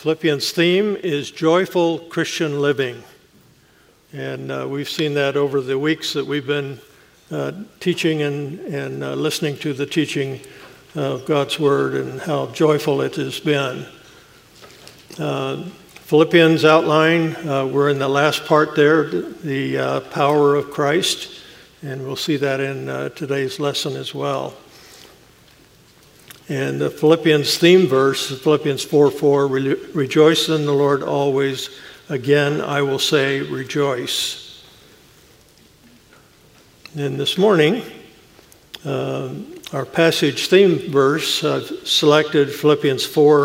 Philippians' theme is joyful Christian living. And we've seen that over the weeks that we've been teaching and listening to the teaching of God's Word and how joyful it has been. Philippians outline, we're in the last part there, the power of Christ, and we'll see that in today's lesson as well. And the Philippians theme verse, Philippians 4:4, rejoice in the Lord always. Again, I will say rejoice. And this morning, our passage theme verse, I've selected Philippians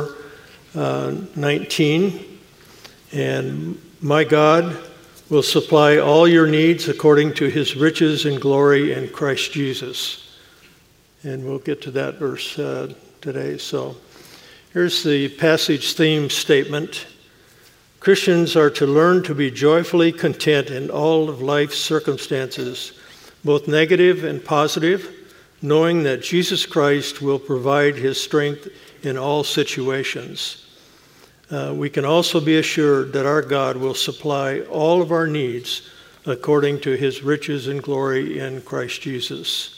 4:19. And my God will supply all your needs according to his riches and glory in Christ Jesus. And we'll get to that verse today. So here's the passage theme statement. Christians are to learn to be joyfully content in all of life's circumstances, both negative and positive, knowing that Jesus Christ will provide his strength in all situations. We can also be assured that our God will supply all of our needs according to his riches and glory in Christ Jesus.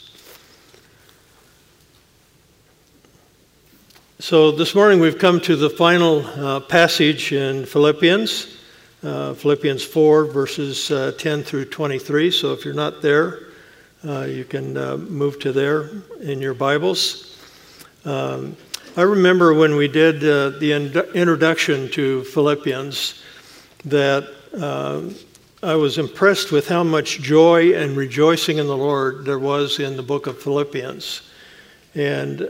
So this morning we've come to the final passage in Philippians, Philippians 4, verses 10 through 23. So if you're not there, you can move to there in your Bibles. I remember when we did the introduction to Philippians that I was impressed with how much joy and rejoicing in the Lord there was in the book of Philippians. And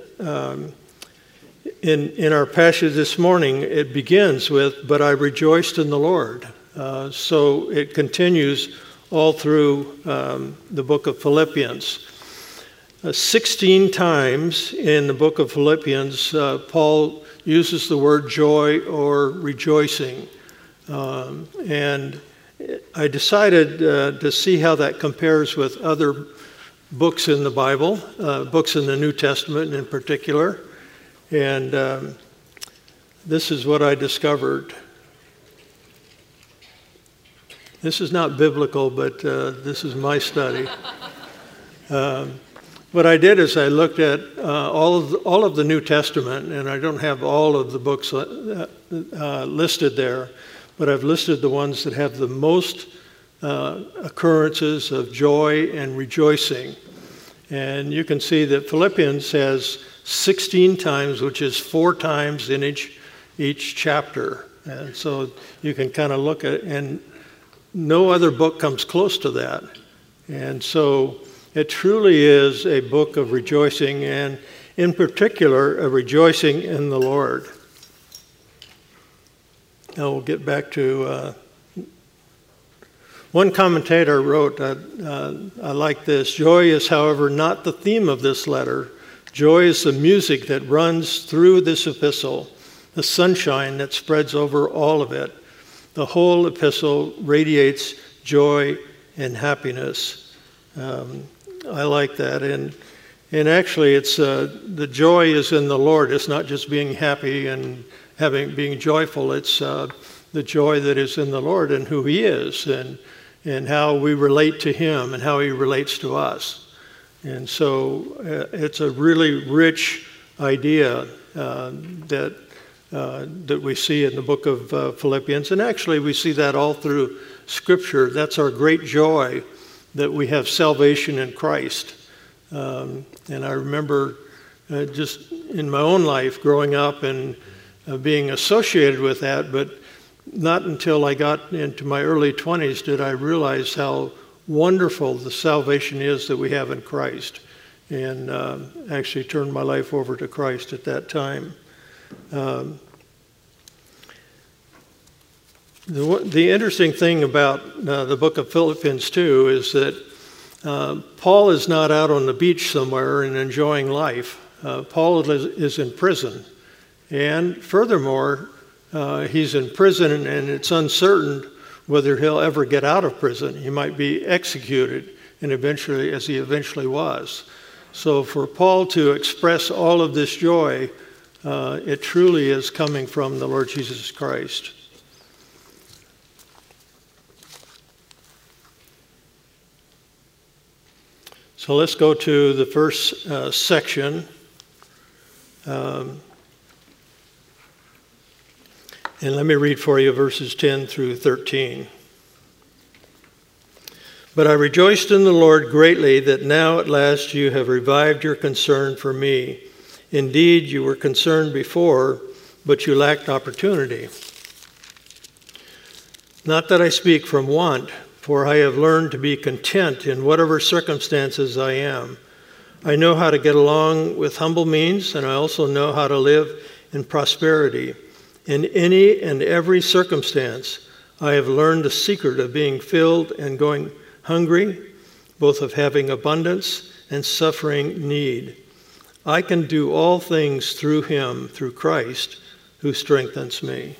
in our passage this morning, it begins with, but I rejoiced in the Lord. So it continues all through the book of Philippians. 16 times in the book of Philippians, Paul uses the word joy or rejoicing. And I decided to see how that compares with other books in the Bible, books in the New Testament in particular. And this is what I discovered. This is not biblical, but this is my study. What I did is I looked at all of the New Testament, and I don't have all of the books listed there, but I've listed the ones that have the most occurrences of joy and rejoicing. And you can see that Philippians has 16 times, which is 4 times in each chapter. And so you can kind of look at it, and no other book comes close to that. And so it truly is a book of rejoicing, and in particular, a rejoicing in the Lord. Now we'll get back to one commentator wrote, I like this, joy is, however, not the theme of this letter. Joy is the music that runs through this epistle, the sunshine that spreads over all of it. The whole epistle radiates joy and happiness. I like that, and actually, it's the joy is in the Lord. It's not just being happy and being joyful. It's the joy that is in the Lord and who He is, and how we relate to Him and how He relates to us. And so, it's a really rich idea that we see in the book of Philippians, and actually, we see that all through Scripture. That's our great joy, that we have salvation in Christ. And I remember just in my own life growing up and being associated with that, but not until I got into my early 20s did I realize how wonderful the salvation is that we have in Christ, and actually turned my life over to Christ at that time. The interesting thing about the book of Philippians, too, is that Paul is not out on the beach somewhere and enjoying life. Paul is in prison. And furthermore, he's in prison, and it's uncertain whether he'll ever get out of prison. He might be executed, and eventually, as he eventually was. So for Paul to express all of this joy it truly is coming from the Lord Jesus Christ. So let's go to the first section. And let me read for you verses 10 through 13. But I rejoiced in the Lord greatly that now at last you have revived your concern for me. Indeed, you were concerned before, but you lacked opportunity. Not that I speak from want, for I have learned to be content in whatever circumstances I am. I know how to get along with humble means, and I also know how to live in prosperity. In any and every circumstance, I have learned the secret of being filled and going hungry, both of having abundance and suffering need. I can do all things through him, through Christ, who strengthens me.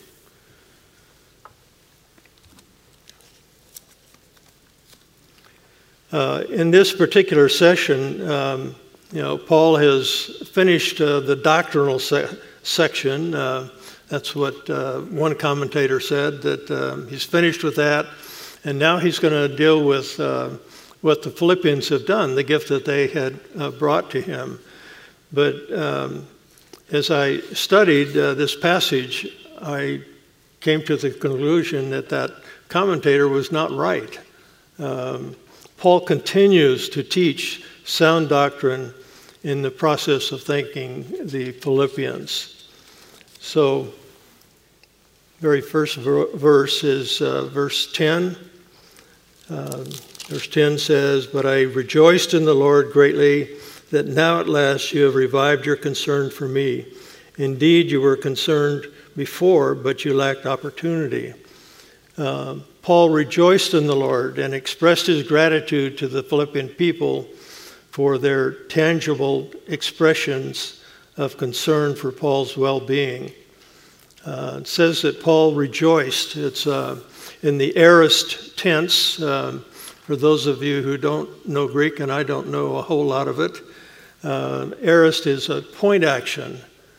In this particular session, Paul has finished the doctrinal section. That's what one commentator said, that he's finished with that, and now he's going to deal with what the Philippians have done, the gift that they had brought to him. But as I studied this passage, I came to the conclusion that that commentator was not right. Paul continues to teach sound doctrine in the process of thanking the Philippians. So, very first verse is verse 10. Verse 10 says, "But I rejoiced in the Lord greatly that now at last you have revived your concern for me. Indeed, you were concerned before, but you lacked opportunity." Paul rejoiced in the Lord and expressed his gratitude to the Philippian people for their tangible expressions of concern for Paul's well-being. It says that Paul rejoiced. It's in the aorist tense. For those of you who don't know Greek, and I don't know a whole lot of it, aorist is a point action.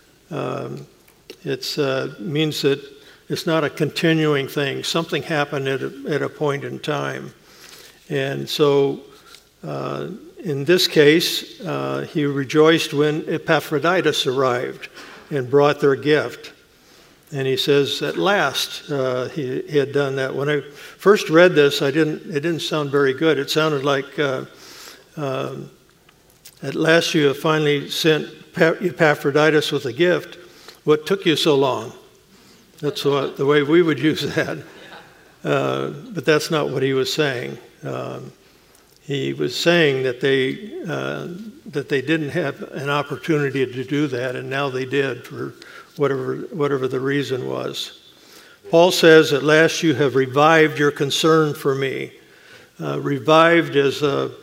It means that it's not a continuing thing. Something happened at a point in time. And so in this case, he rejoiced when Epaphroditus arrived and brought their gift. And he says, at last, he had done that. When I first read this, it didn't sound very good. It sounded like, at last you have finally sent Epaphroditus with a gift. What took you so long? That's the way we would use that. But that's not what he was saying. He was saying that they didn't have an opportunity to do that, and now they did for whatever the reason was. Paul says, at last you have revived your concern for me. Revived is,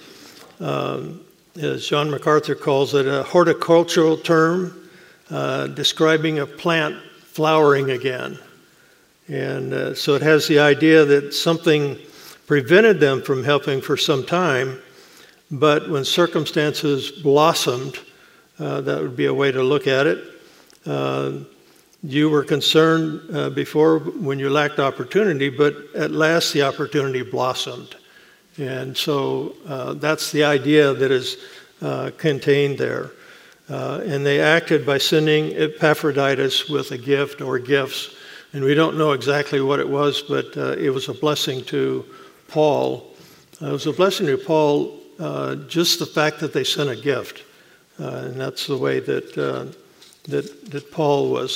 as John MacArthur calls it, a horticultural term describing a plant flowering again. And so it has the idea that something prevented them from helping for some time, but when circumstances blossomed, that would be a way to look at it. You were concerned before when you lacked opportunity, but at last the opportunity blossomed. And so that's the idea that is contained there. And they acted by sending Epaphroditus with a gift or gifts. And we don't know exactly what it was, but it was a blessing to Paul. It was a blessing to Paul, just the fact that they sent a gift. And that's the way that Paul was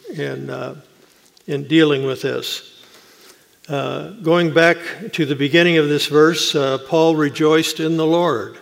in dealing with this. Going back to the beginning of this verse, Paul rejoiced in the Lord.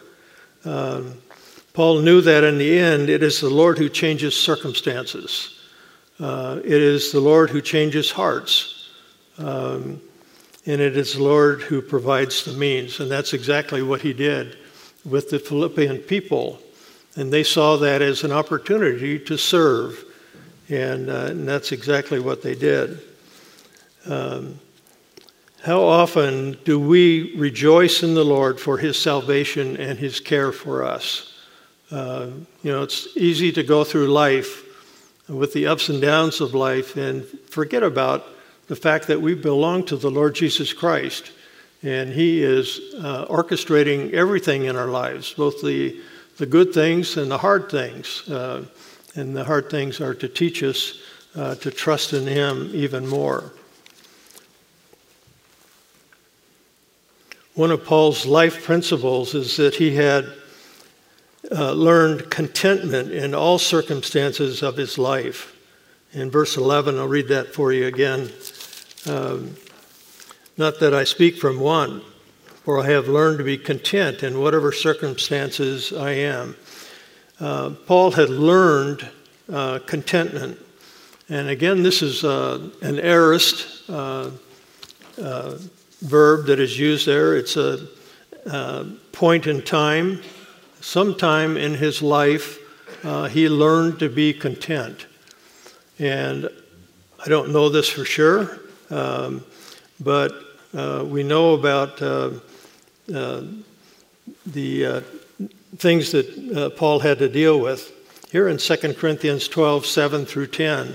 Paul knew that in the end, it is the Lord who changes circumstances. It is the Lord who changes hearts. And it is the Lord who provides the means. And that's exactly what he did with the Philippian people. And they saw that as an opportunity to serve. And that's exactly what they did. How often do we rejoice in the Lord for his salvation and his care for us? It's easy to go through life with the ups and downs of life and forget about the fact that we belong to the Lord Jesus Christ. And He is orchestrating everything in our lives, both the good things and the hard things. And the hard things are to teach us to trust in Him even more. One of Paul's life principles is that he had learned contentment in all circumstances of his life. In verse 11, I'll read that for you again. Not that I speak from want, for I have learned to be content in whatever circumstances I am. Paul had learned contentment. And again, this is an aorist verb that is used there. It's a point in time. Sometime in his life, he learned to be content. And I don't know this for sure, but we know about the things that Paul had to deal with. Here in 2 Corinthians 12, 7 through 10.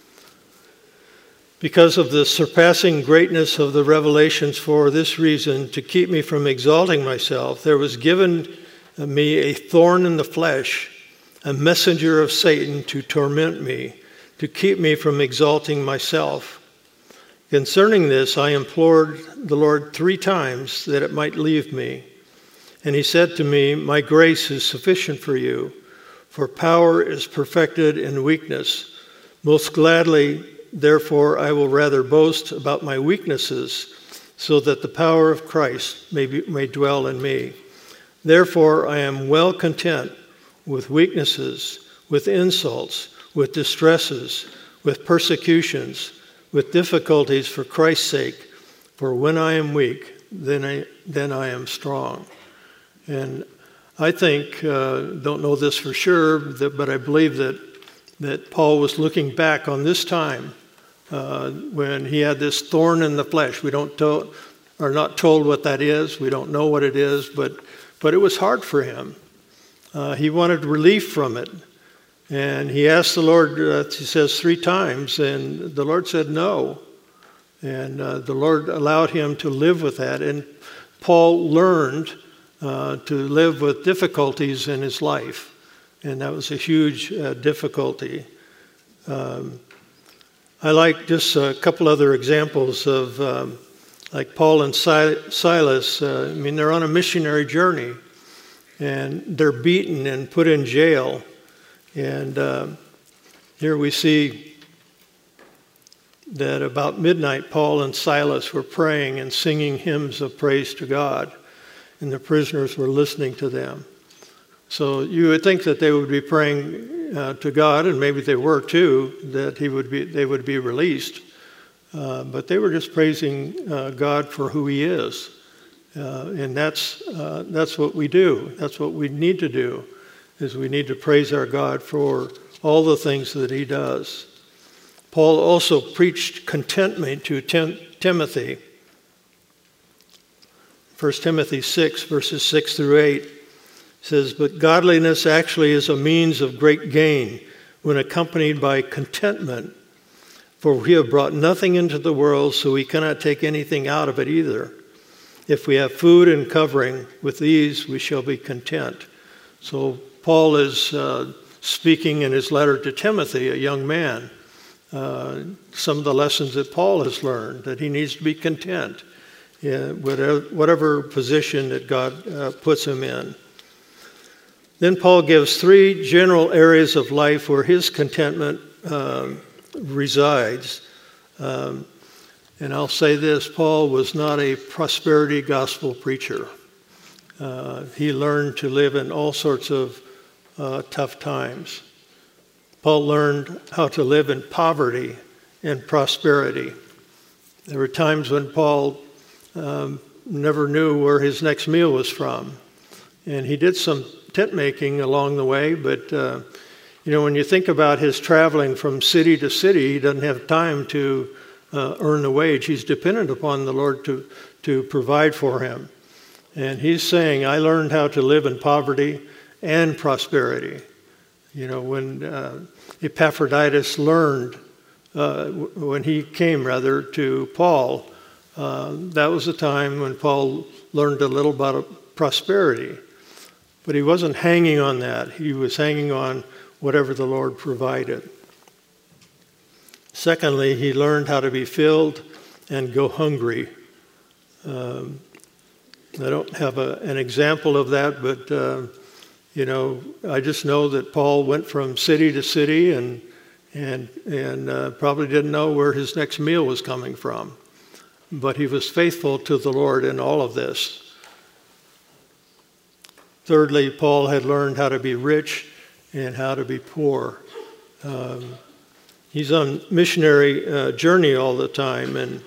Because of the surpassing greatness of the revelations, for this reason, to keep me from exalting myself, there was given me a thorn in the flesh, a messenger of Satan to torment me, to keep me from exalting myself. Concerning this, I implored the Lord 3 times that it might leave me. And He said to me, my grace is sufficient for you, for power is perfected in weakness. Most gladly, therefore, I will rather boast about my weaknesses, so that the power of Christ may dwell in me. Therefore, I am well content with weaknesses, with insults, with distresses, with persecutions, with difficulties for Christ's sake. For when I am weak, then I am strong. And I think, don't know this for sure, but I believe that Paul was looking back on this time when he had this thorn in the flesh. We are not told what that is. We don't know what it is, but it was hard for him. He wanted relief from it. And he asked the Lord, he says 3 times, and the Lord said no. And the Lord allowed him to live with that. And Paul learned to live with difficulties in his life. And that was a huge difficulty. I like just a couple other examples of like Paul and Silas. They're on a missionary journey, and they're beaten and put in jail. And here we see that about midnight, Paul and Silas were praying and singing hymns of praise to God, and the prisoners were listening to them. So you would think that they would be praying to God, and maybe they were too, that they would be released. But they were just praising God for who He is, and that's what we do. That's what we need to do, is we need to praise our God for all the things that He does. Paul also preached contentment to Timothy. 1 Timothy 6, verses 6 through 8 says, but godliness actually is a means of great gain when accompanied by contentment. For we have brought nothing into the world, so we cannot take anything out of it either. If we have food and covering, with these we shall be content. So Paul is speaking in his letter to Timothy, a young man, some of the lessons that Paul has learned, that he needs to be content in whatever position that God puts him in. Then Paul gives 3 general areas of life where his contentment resides. And I'll say this, Paul was not a prosperity gospel preacher. He learned to live in all sorts of tough times. Paul learned how to live in poverty and prosperity. There were times when Paul never knew where his next meal was from. And he did some tent making along the way, but when you think about his traveling from city to city, he doesn't have time to earn a wage. He's dependent upon the Lord to provide for him. And he's saying, I learned how to live in poverty and prosperity. When Epaphroditus learned, when he came to Paul, that was a time when Paul learned a little about prosperity. But he wasn't hanging on that. He was hanging on whatever the Lord provided. Secondly, he learned how to be filled and go hungry. I don't have an example of that, but I just know that Paul went from city to city and probably didn't know where his next meal was coming from. But he was faithful to the Lord in all of this. Thirdly, Paul had learned how to be rich and how to be poor. He's on missionary journey all the time, and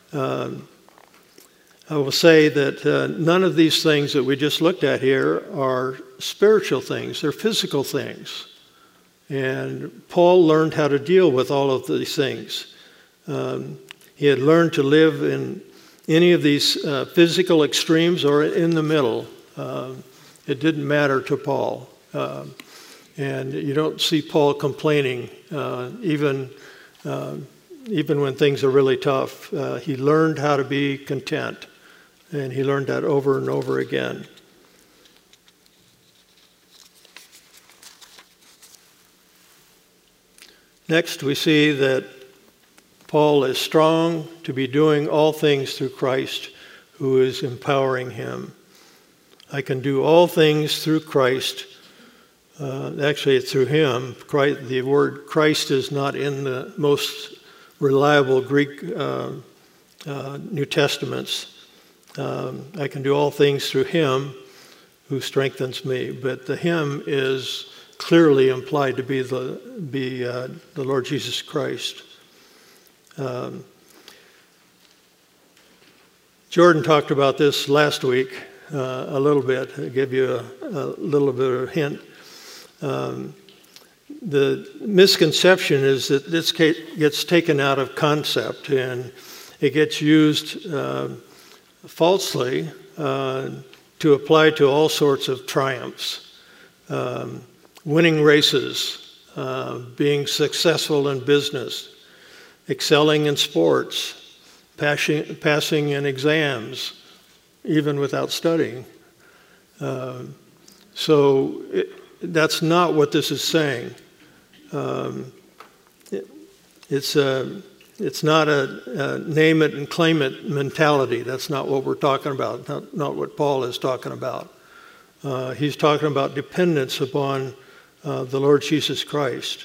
I will say that none of these things that we just looked at here are spiritual things. They're physical things. And Paul learned how to deal with all of these things. He had learned to live in any of these physical extremes or in the middle. It didn't matter to Paul. And you don't see Paul complaining, even when things are really tough. He learned how to be content, and he learned that over and over again. Next, we see that Paul is strong to be doing all things through Christ, who is empowering him. I can do all things through Christ. Actually, it's through him. The word Christ is not in the most reliable Greek New Testaments. I can do all things through him who strengthens me. But the him is clearly implied to be the Lord Jesus Christ. Jordan talked about this last week a little bit. I'll give you a little bit of a hint. The misconception is that this gets taken out of concept and it gets used falsely to apply to all sorts of triumphs. Winning races, being successful in business, excelling in sports, passing in exams, even without studying. That's not what this is saying. It's not a name it and claim it mentality. That's not what we're talking about, not what Paul is talking about. He's talking about dependence upon the Lord Jesus Christ.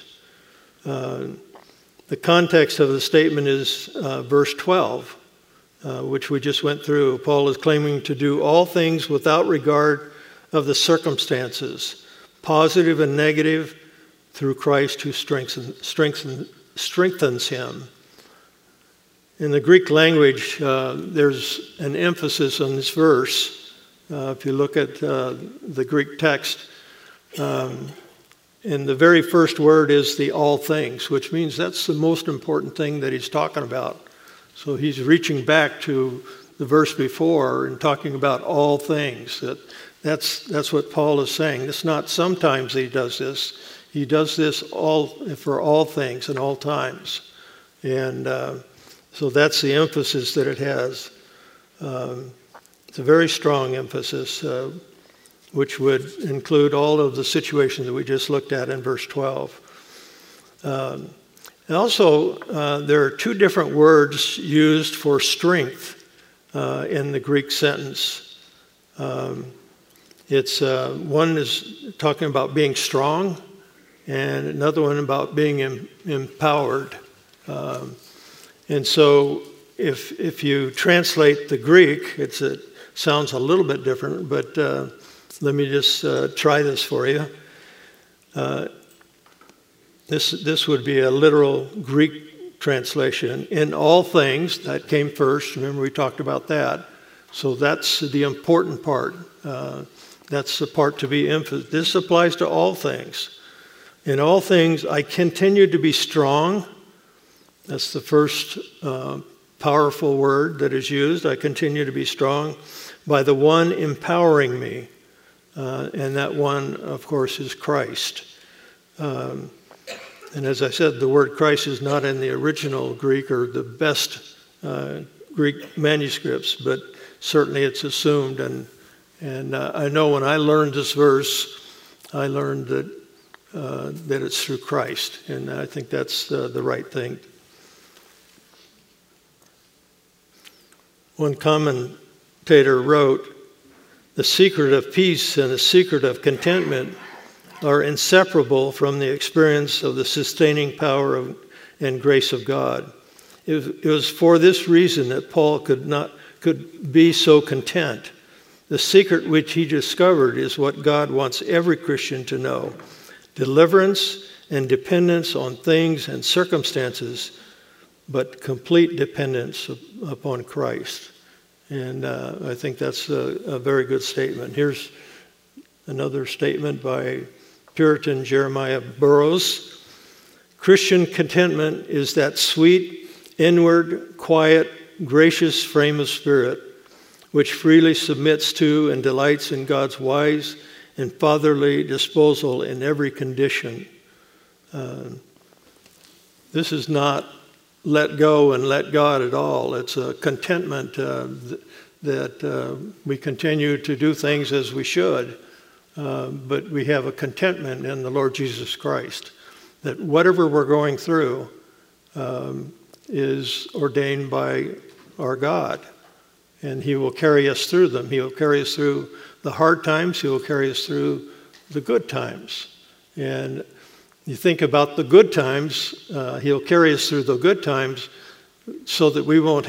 The context of the statement is verse 12, which we just went through. Paul is claiming to do all things without regard of the circumstances, positive and negative, through Christ who strengthens him. In the Greek language, there's an emphasis on this verse. If you look at the Greek text, and the very first word is the all things, which means that's the most important thing that he's talking about. So he's reaching back to the verse before and talking about all things. That's what Paul is saying. It's not sometimes he does this. He does this for all things and all times. And so that's the emphasis that it has. It's a very strong emphasis, which would include all of the situations that we just looked at in verse 12. And also, there are two different words used for strength in the Greek sentence. One is talking about being strong, and another one about being empowered. And so if you translate the Greek, it sounds a little bit different, but let me just try this for you. This would be a literal Greek translation. In all things, that came first. Remember, we talked about that. So that's the important part. That's the part to be emphasized. This applies to all things. In all things, I continue to be strong. That's the first powerful word that is used. I continue to be strong by the one empowering me. And that one, of course, is Christ. And as I said, the word Christ is not in the original Greek or the best Greek manuscripts, but certainly it's assumed. And I know when I learned this verse, I learned that it's through Christ, and I think that's the right thing. One commentator wrote, "The secret of peace and the secret of contentment are inseparable from the experience of the sustaining power and grace of God. It was for this reason that Paul could be so content. The secret which he discovered is what God wants every Christian to know: deliverance and dependence on things and circumstances, but complete dependence upon Christ." And I think that's a very good statement. Here's another statement by Puritan Jeremiah Burroughs. "Christian contentment is that sweet, inward, quiet, gracious frame of spirit which freely submits to and delights in God's wise and fatherly disposal in every condition." This is not let go and let God at all. It's a contentment that we continue to do things as we should, but we have a contentment in the Lord Jesus Christ, that whatever we're going through is ordained by our God, and He will carry us through them. He will carry us through the hard times. He will carry us through the good times. And you think about the good times, He'll carry us through the good times so that we won't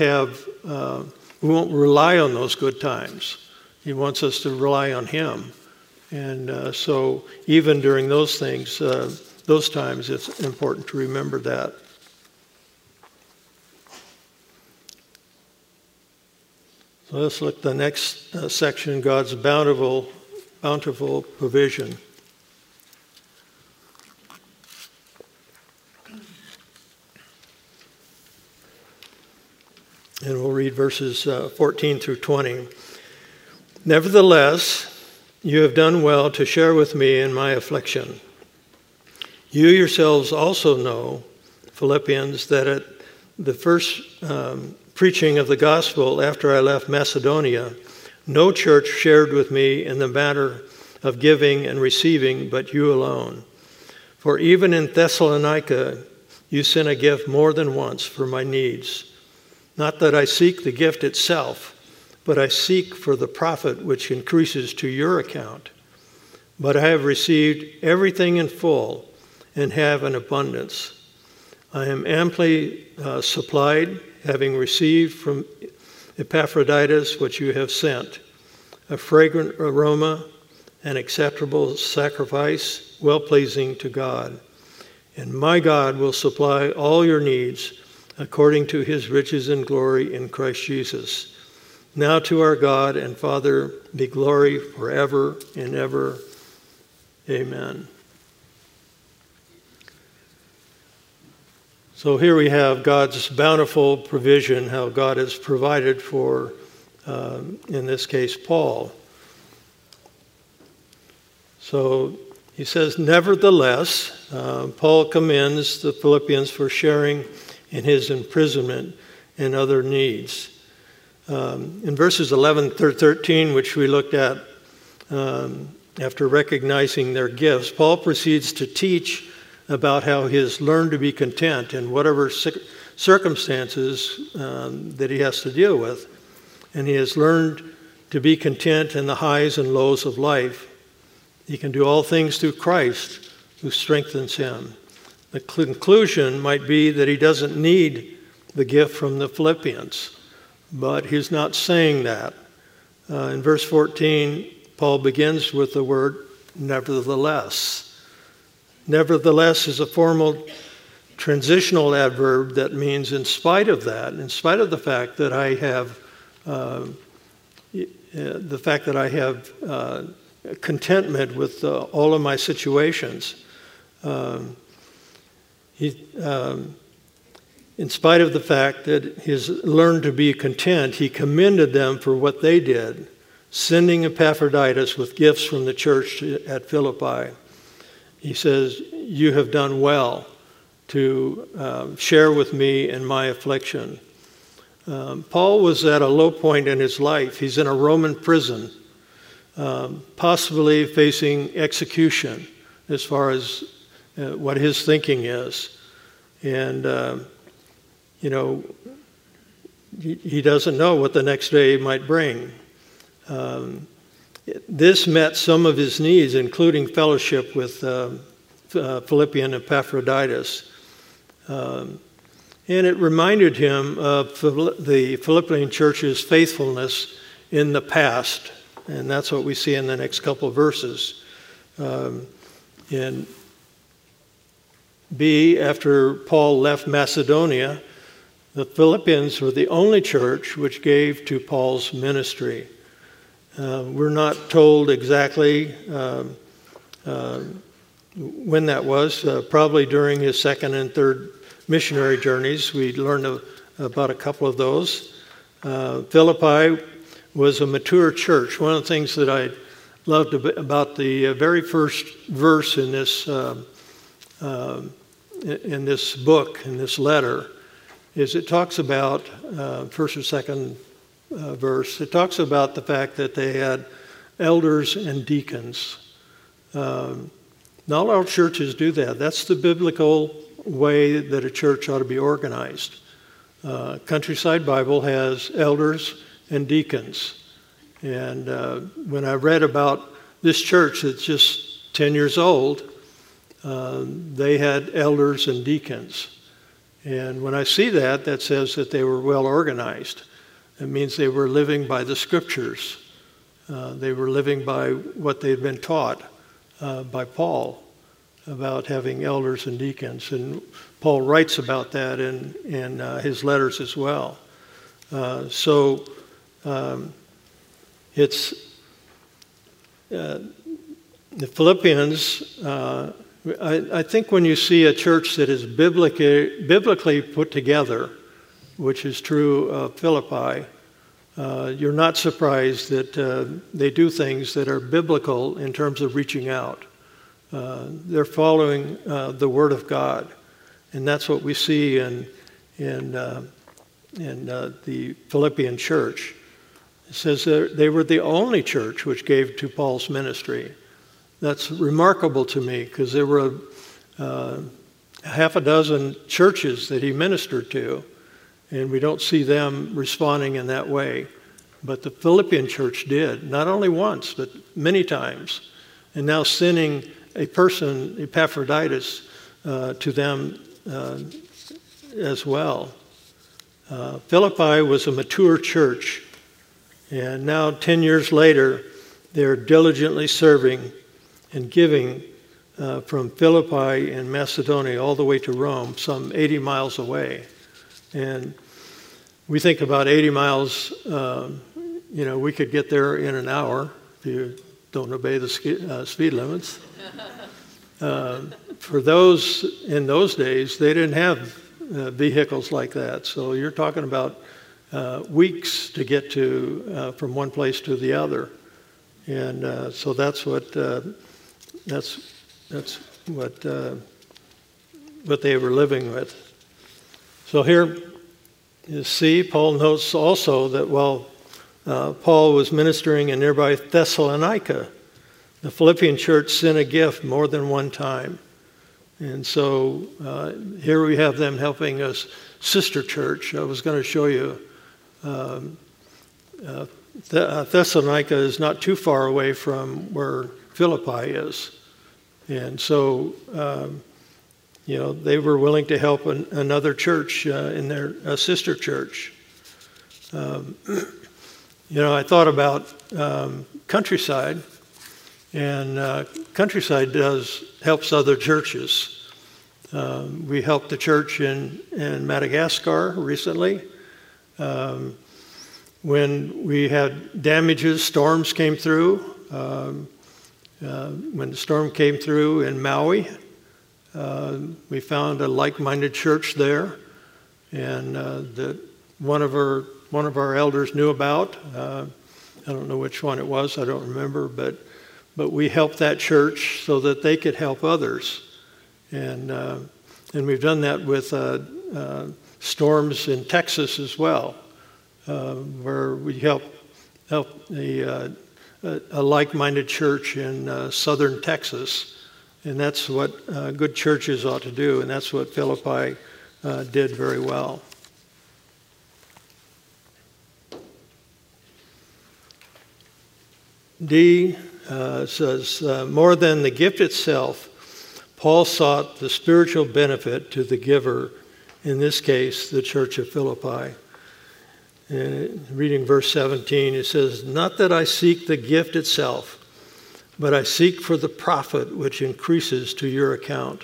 rely on those good times. He wants us to rely on Him. And so even during those things, those times, it's important to remember that. So let's look at the next section, God's bountiful provision. And we'll read verses 14 through 20. "Nevertheless, you have done well to share with me in my affliction. You yourselves also know, Philippians, that at the first preaching of the gospel after I left Macedonia, no church shared with me in the matter of giving and receiving but you alone. For even in Thessalonica you sent a gift more than once for my needs. Not that I seek the gift itself, but I seek for the profit which increases to your account. But I have received everything in full and have an abundance. I am amply supplied, having received from Epaphroditus what you have sent, a fragrant aroma, an acceptable sacrifice, well-pleasing to God. And my God will supply all your needs according to His riches and glory in Christ Jesus. Now to our God and Father be glory forever and ever. Amen." So here we have God's bountiful provision, how God has provided for, in this case, Paul. So he says, nevertheless, Paul commends the Philippians for sharing in his imprisonment and other needs. In verses 11 through 13, which we looked at after recognizing their gifts, Paul proceeds to teach about how he has learned to be content in whatever circumstances that he has to deal with. And he has learned to be content in the highs and lows of life. He can do all things through Christ who strengthens him. The conclusion might be that he doesn't need the gift from the Philippians, but he's not saying that. In verse 14, Paul begins with the word nevertheless. Nevertheless is a formal transitional adverb that means in spite of that, in spite of the fact that I have contentment with all of my situations. In spite of the fact that he's learned to be content, he commended them for what they did, sending Epaphroditus with gifts from the church at Philippi. he says, "You have done well to share with me in my affliction." Paul was at a low point in his life. He's in a Roman prison, possibly facing execution as far as what his thinking is. And, he doesn't know what the next day might bring. This met some of his needs, including fellowship with Philippian Epaphroditus. And it reminded him of the Philippian church's faithfulness in the past. And that's what we see in the next couple of verses. In B, after Paul left Macedonia, the Philippians were the only church which gave to Paul's ministry. We're not told exactly when that was, probably during his second and third missionary journeys. We learned about a couple of those. Philippi was a mature church. One of the things that I loved about the very first verse in this book, in this letter, is it talks about, first or second verse, it talks about the fact that they had elders and deacons. Not all churches do that. That's the biblical way that a church ought to be organized. Countryside Bible has elders and deacons. And when I read about this church that's just 10 years old, they had elders and deacons. And when I see that, that says that they were well organized. It means they were living by the scriptures. They were living by what they had been taught by Paul about having elders and deacons. And Paul writes about that in his letters as well. It's the Philippians. I think when you see a church that is biblically put together, which is true of Philippi, you're not surprised that they do things that are biblical in terms of reaching out. They're following the Word of God, and that's what we see in the Philippian church. It says that they were the only church which gave to Paul's ministry. That's remarkable to me because there were half a dozen churches that he ministered to, and we don't see them responding in that way. But the Philippian church did, not only once, but many times, and now sending a person, Epaphroditus, to them as well. Philippi was a mature church, and now 10 years later, they're diligently serving and giving from Philippi in Macedonia all the way to Rome, some 80 miles away. And we think about 80 miles, we could get there in an hour if you don't obey the speed limits. For those in those days, they didn't have vehicles like that. So you're talking about weeks to get to from one place to the other. And so that's what they were living with. So here you see, Paul notes also that while Paul was ministering in nearby Thessalonica, the Philippian church sent a gift more than one time. And so here we have them helping us sister church. I was going to show you Thessalonica is not too far away from where Philippi is. And so, they were willing to help another church in their sister church. I thought about Countryside, and Countryside helps other churches. We helped the church in Madagascar recently. When we had damages, storms came through. When the storm came through in Maui, we found a like-minded church there, and that one of our elders knew about. I don't know which one it was. I don't remember, but but we helped that church so that they could help others. And we've done that with storms in Texas as well, where we help a like-minded church in southern Texas. And that's what good churches ought to do, and that's what Philippi did very well. D says, more than the gift itself, Paul sought the spiritual benefit to the giver, in this case, the church of Philippi. And reading verse 17, it says, not that I seek the gift itself, but I seek for the profit which increases to your account.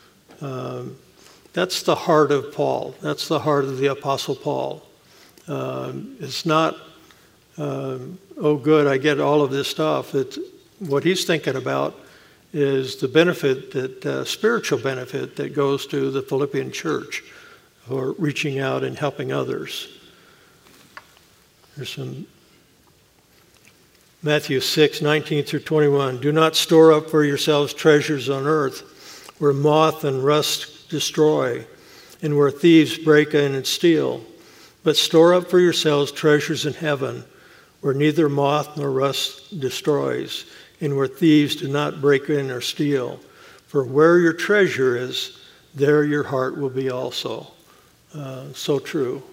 That's the heart of Paul. That's the heart of the Apostle Paul. It's not, oh good, I get all of this stuff. What he's thinking about is the benefit, that spiritual benefit that goes to the Philippian church for reaching out and helping others. There's some Matthew 6:19 through 21. Do not store up for yourselves treasures on earth, where moth and rust destroy, and where thieves break in and steal. But store up for yourselves treasures in heaven, where neither moth nor rust destroys, and where thieves do not break in or steal. For where your treasure is, there your heart will be also. So true.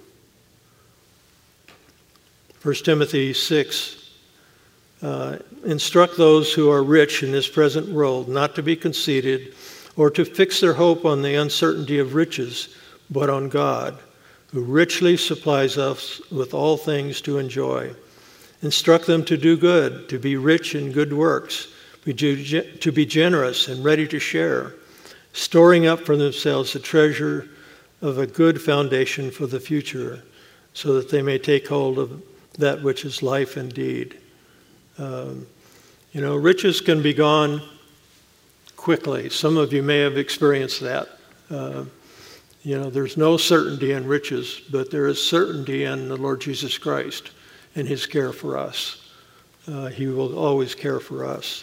1 Timothy 6. Instruct those who are rich in this present world not to be conceited or to fix their hope on the uncertainty of riches, but on God, who richly supplies us with all things to enjoy. Instruct them to do good, to be rich in good works, to be generous and ready to share, storing up for themselves the treasure of a good foundation for the future, so that they may take hold of that which is life indeed. Riches can be gone quickly. Some of you may have experienced that. There's no certainty in riches, but there is certainty in the Lord Jesus Christ and his care for us. He will always care for us.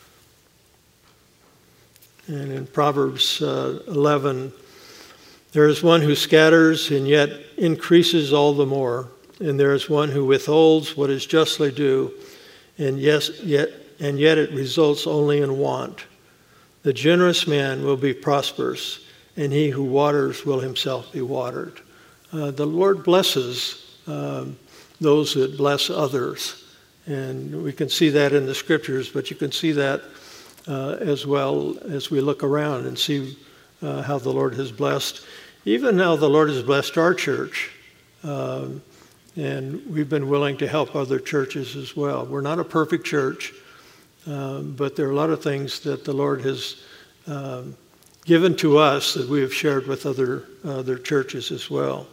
And in Proverbs 11, there is one who scatters and yet increases all the more, and there is one who withholds what is justly due, and yet it results only in want. The generous man will be prosperous, and he who waters will himself be watered. The Lord blesses those that bless others, and we can see that in the scriptures, but you can see that as well as we look around and see how the Lord has blessed, even how the Lord has blessed our church. And we've been willing to help other churches as well. We're not a perfect church, but there are a lot of things that the Lord has given to us that we have shared with other churches as well.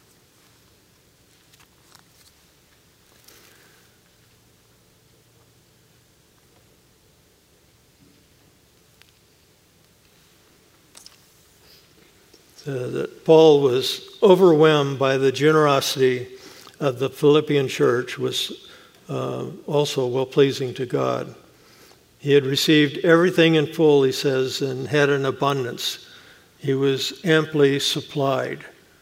That Paul was overwhelmed by the generosity of the Philippian church was also well-pleasing to God. He had received everything in full, he says, and had an abundance. He was amply supplied.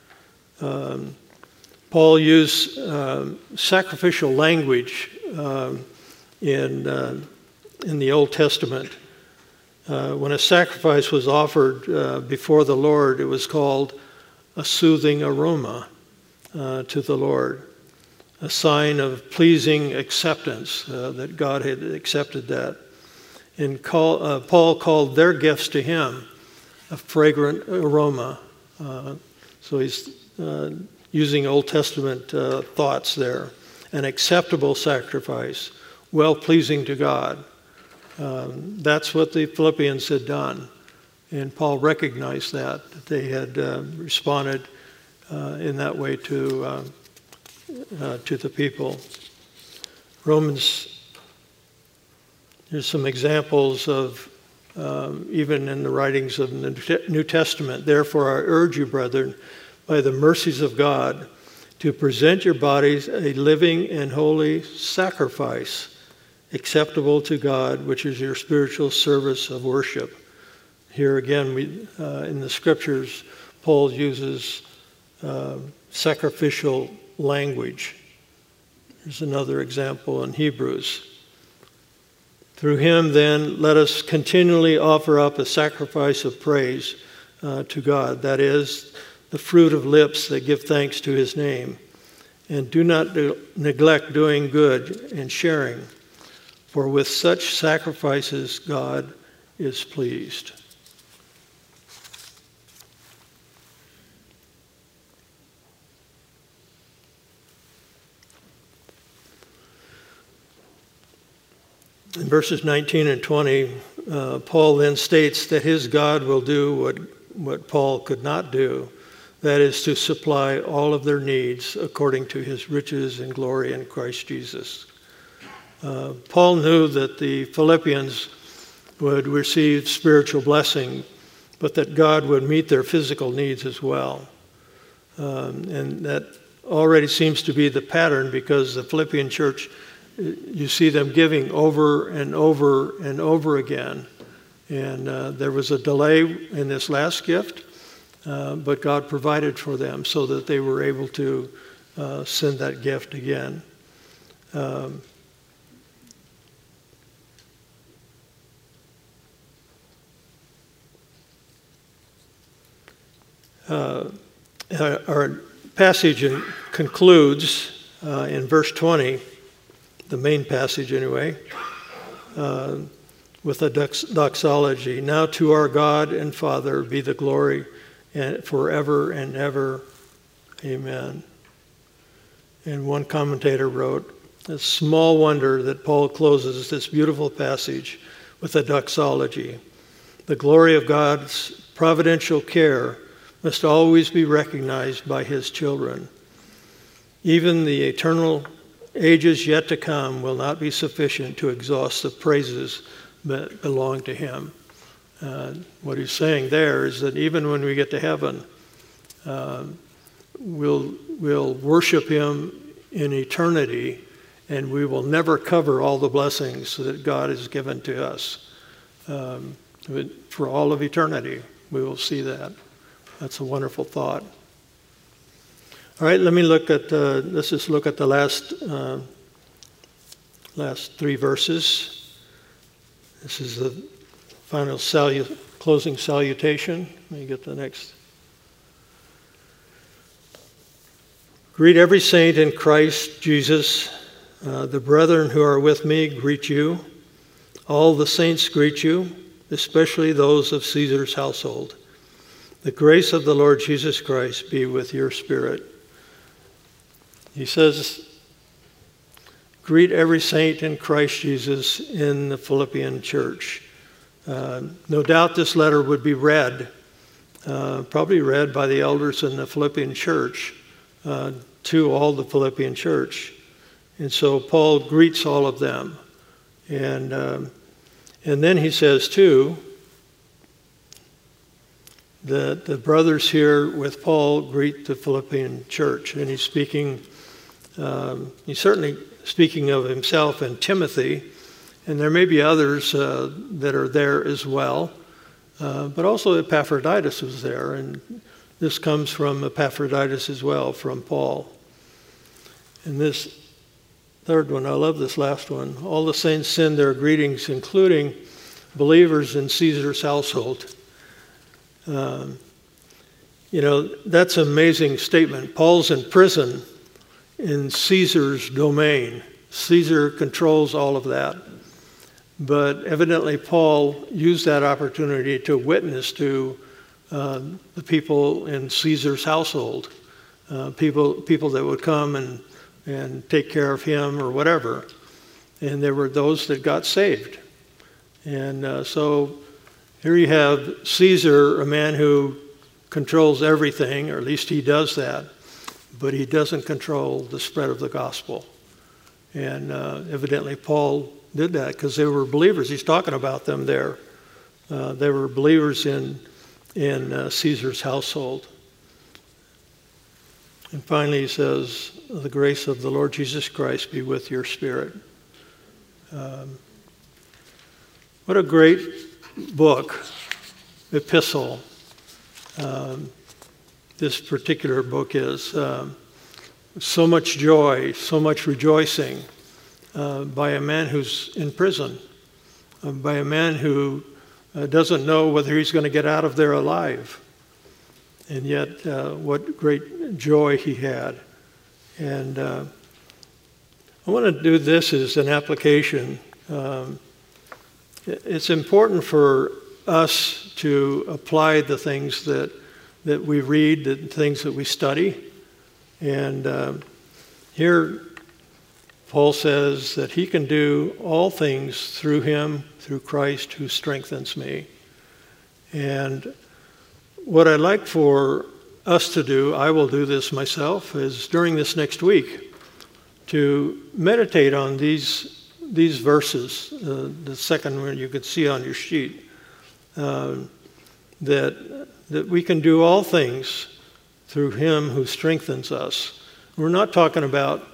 Paul used sacrificial language in the Old Testament. When a sacrifice was offered before the Lord, it was called a soothing aroma to the Lord, a sign of pleasing acceptance, that God had accepted that. And Paul called their gifts to him a fragrant aroma. So he's using Old Testament thoughts there. An acceptable sacrifice, well-pleasing to God. That's what the Philippians had done. And Paul recognized that they had responded in that way to the people. There's some examples of, even in the writings of the New Testament. Therefore, I urge you, brethren, by the mercies of God, to present your bodies a living and holy sacrifice, acceptable to God, which is your spiritual service of worship. Here again, in the scriptures, Paul uses sacrificial language. There's another example in Hebrews. Through him, then, let us continually offer up a sacrifice of praise to God, that is, the fruit of lips that give thanks to his name. And do not neglect doing good and sharing, for with such sacrifices God is pleased. In verses 19 and 20, Paul then states that his God will do what Paul could not do, that is to supply all of their needs according to his riches and glory in Christ Jesus. Paul knew that the Philippians would receive spiritual blessing, but that God would meet their physical needs as well. And that already seems to be the pattern, because the Philippian church, you see them giving over and over and over again. And there was a delay in this last gift, but God provided for them so that they were able to send that gift again. Our passage concludes in verse 20, the main passage anyway, with a doxology. Now to our God and Father be the glory forever and ever. Amen. And one commentator wrote, it's small wonder that Paul closes this beautiful passage with a doxology. The glory of God's providential care must always be recognized by his children. Even the eternal ages yet to come will not be sufficient to exhaust the praises that belong to him. What he's saying there is that even when we get to heaven, we'll worship him in eternity, and we will never cover all the blessings that God has given to us. For all of eternity, we will see that. That's a wonderful thought. All right, let's just look at the last three verses. This is the final closing salutation. Let me get the next. Greet every saint in Christ Jesus. The brethren who are with me greet you. All the saints greet you, especially those of Caesar's household. The grace of the Lord Jesus Christ be with your spirit. He says, greet every saint in Christ Jesus in the Philippian church. No doubt this letter would be read, probably read by the elders in the Philippian church to all the Philippian church. And so Paul greets all of them. And then he says, too, that the brothers here with Paul greet the Philippian church. And he's certainly speaking of himself and Timothy, and there may be others that are there as well, but also Epaphroditus was there, and this comes from Epaphroditus as well, from Paul. And this third one, I love this last one. All the saints send their greetings, including believers in Caesar's household. That's an amazing statement. Paul's in prison in Caesar's domain. Caesar controls all of that. But evidently Paul used that opportunity to witness to the people in Caesar's household, people that would come and take care of him or whatever. And there were those that got saved. And so here you have Caesar, a man who controls everything, or at least he does that, but he doesn't control the spread of the gospel. And evidently Paul did that because they were believers. He's talking about them there. They were believers in Caesar's household. And finally he says, the grace of the Lord Jesus Christ be with your spirit. What a great book, epistle, this particular book is. So much joy, so much rejoicing by a man who's in prison, by a man who doesn't know whether he's going to get out of there alive. And yet, what great joy he had. And I want to do this as an application. It's important for us to apply the things that we read, the things that we study. And here, Paul says that he can do all things through him, through Christ who strengthens me. And what I'd like for us to do, I will do this myself, is during this next week to meditate on these verses. The second one you could see on your sheet, that we can do all things through him who strengthens us. We're not talking about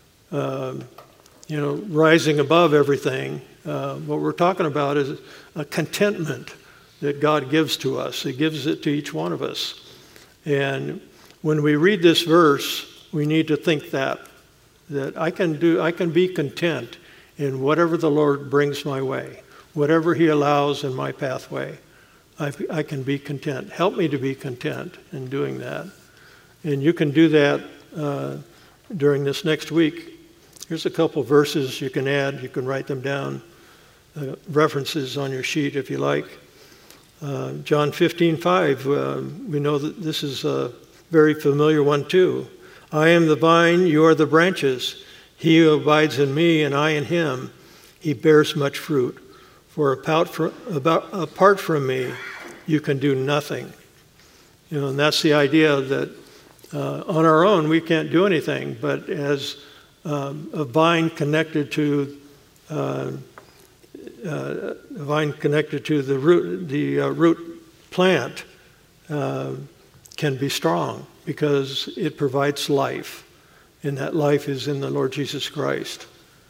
rising above everything. What we're talking about is a contentment that God gives to us. He gives it to each one of us. And when we read this verse, we need to think that I can be content in whatever the Lord brings my way, whatever he allows in my pathway. I can be content. Help me to be content in doing that. And you can do that during this next week. Here's a couple verses you can add. You can write them down, references on your sheet if you like. John 15:5, we know that this is a very familiar one too. I am the vine, you are the branches. He who abides in me and I in him, he bears much fruit. For apart from me, you can do nothing. And that's the idea that on our own we can't do anything, but as a vine connected to the root plant can be strong because it provides life, and that life is in the Lord Jesus Christ.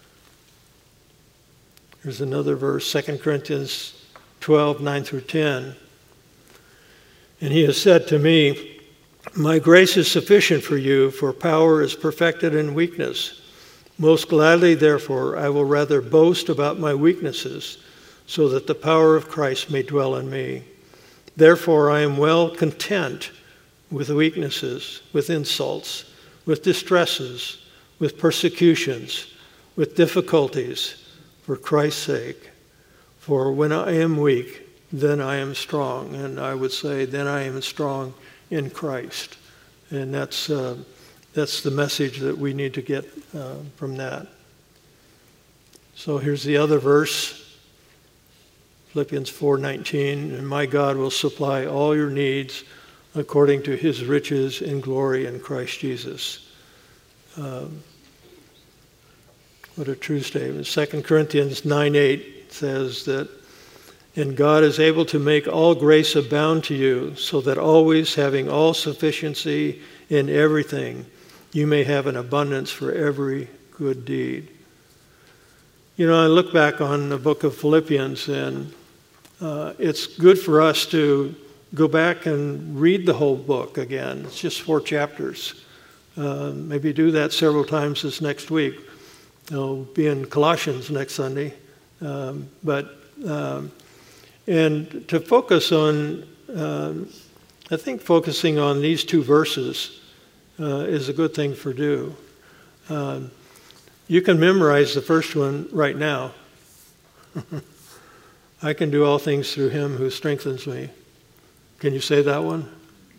There's another verse, 2 Corinthians 12:9-10. And he has said to me, my grace is sufficient for you, for power is perfected in weakness. Most gladly, therefore, I will rather boast about my weaknesses, so that the power of Christ may dwell in me. Therefore, I am well content with weaknesses, with insults, with distresses, with persecutions, with difficulties, for Christ's sake. For when I am weak, then I am strong. And I would say, then I am strong in Christ. And that's the message that we need to get from that. So here's the other verse, Philippians 4:19. And my God will supply all your needs according to his riches in glory in Christ Jesus. What a true statement. 2 Corinthians 9:8 says that, and God is able to make all grace abound to you, so that always having all sufficiency in everything, you may have an abundance for every good deed. I look back on the book of Philippians, and it's good for us to go back and read the whole book again. It's just 4 chapters. Maybe do that several times this next week. It'll be in Colossians next Sunday. And to focus on, I think focusing on these 2 verses is a good thing for do. You can memorize the first one right now. I can do all things through him who strengthens me. Can you say that one?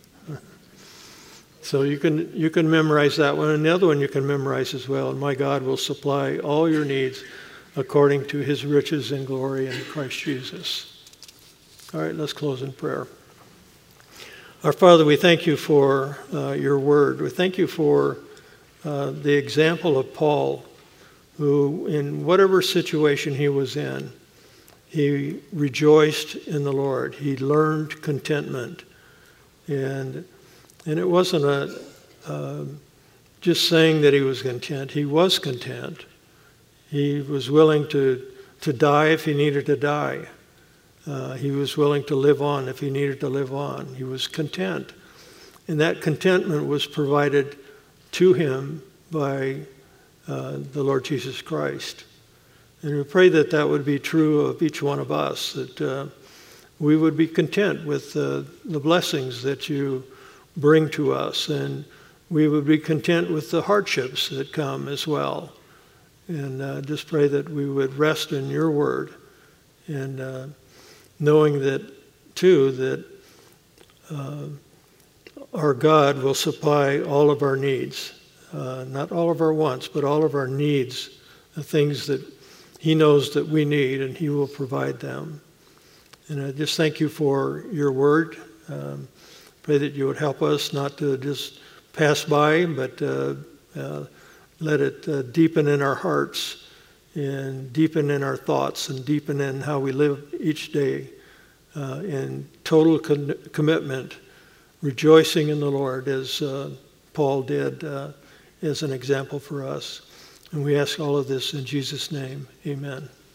So you can memorize that one, and the other one you can memorize as well. And my God will supply all your needs according to his riches and glory in Christ Jesus. All right, let's close in prayer. Our Father, we thank you for your word. We thank you for the example of Paul, who in whatever situation he was in, he rejoiced in the Lord. He learned contentment. And it wasn't just saying that he was content. He was content. He was willing to die if he needed to die. He was willing to live on if he needed to live on. He was content. And that contentment was provided to him by the Lord Jesus Christ. And we pray that that would be true of each one of us, that we would be content with the blessings that you bring to us, and we would be content with the hardships that come as well. And just pray that we would rest in your word, and knowing that, too, that our God will supply all of our needs, not all of our wants, but all of our needs, the things that he knows that we need, and he will provide them. And I just thank you for your word. Pray that you would help us not to just pass by, but let it deepen in our hearts, and deepen in our thoughts, and deepen in how we live each day in total commitment, rejoicing in the Lord as Paul did as an example for us. And we ask all of this in Jesus' name. Amen.